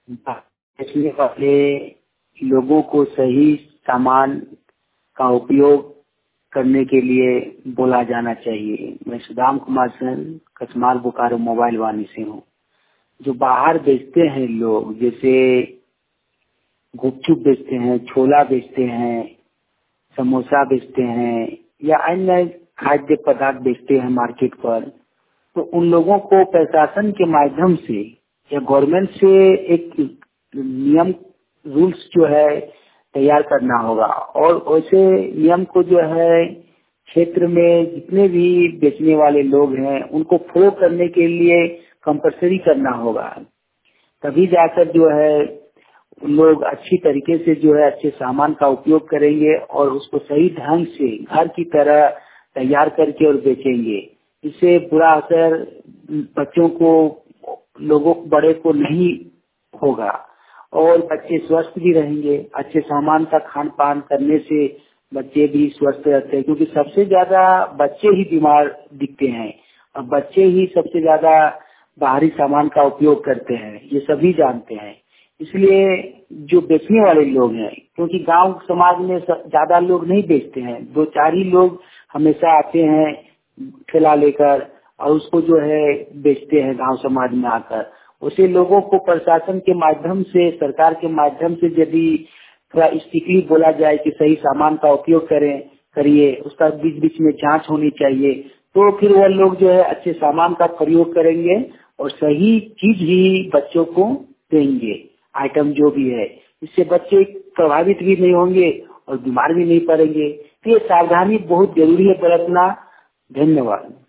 बेचने वाले लोगों को सही सामान का उपयोग करने के लिए बोला जाना चाहिए। मैं सुदाम कुमार सेन कसमाल बोकारो मोबाइल वाणी से हूँ। जो बाहर बेचते हैं लोग, जैसे गुपचुप बेचते हैं, छोला बेचते हैं, समोसा बेचते हैं या अन्य खाद्य पदार्थ बेचते हैं मार्केट पर, तो उन लोगों को प्रशासन के माध्यम से या गवर्नमेंट से एक नियम रूल्स जो है तैयार करना होगा और वैसे नियम को जो है क्षेत्र में जितने भी बेचने वाले लोग हैं उनको फॉलो करने के लिए कंपलसरी करना होगा। तभी जाकर जो है लोग अच्छी तरीके से जो है अच्छे सामान का उपयोग करेंगे और उसको सही ढंग से घर की तरह तैयार करके और बेचेंगे। इससे बुरा असर बच्चों को, लोगों बड़े को नहीं होगा और बच्चे स्वस्थ भी रहेंगे। अच्छे सामान का खान पान करने से बच्चे भी स्वस्थ रहते हैं, क्योंकि सबसे ज्यादा बच्चे ही बीमार दिखते हैं और बच्चे ही सबसे ज्यादा बाहरी सामान का उपयोग करते हैं, ये सभी जानते हैं। इसलिए जो बेचने वाले लोग हैं, क्योंकि गांव समाज में ज्यादा लोग नहीं बेचते हैं, 2-4 ही लोग हमेशा आते हैं ठेला लेकर और उसको जो है बेचते हैं गांव समाज में आकर। उसे लोगों को प्रशासन के माध्यम से, सरकार के माध्यम से यदि थोड़ा स्ट्रिक्टली बोला जाए कि सही सामान का उपयोग करिए, उसका बीच बीच में जांच होनी चाहिए, तो फिर वह लोग जो है अच्छे सामान का प्रयोग करेंगे और सही चीज ही बच्चों को देंगे, आइटम जो भी है। इससे बच्चे प्रभावित भी नहीं होंगे और बीमार भी नहीं पड़ेंगे। तो ये सावधानी बहुत जरूरी है बरतना। धन्यवाद।